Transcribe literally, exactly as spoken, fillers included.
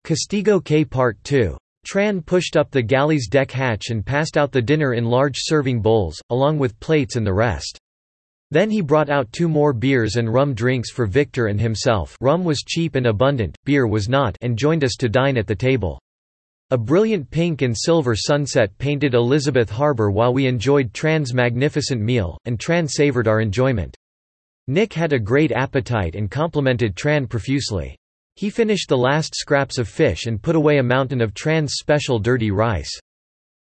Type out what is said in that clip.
Castigo K Part two. Tran pushed up the galley's deck hatch and passed out the dinner in large serving bowls, along with plates and the rest. Then he brought out two more beers and rum drinks for Victor and himself. Rum was cheap and abundant, beer was not, and joined us to dine at the table. A brilliant pink and silver sunset painted Elizabeth Harbour while we enjoyed Tran's magnificent meal, and Tran savoured our enjoyment. Nick had a great appetite and complimented Tran profusely. He finished the last scraps of fish and put away a mountain of Tran's special dirty rice.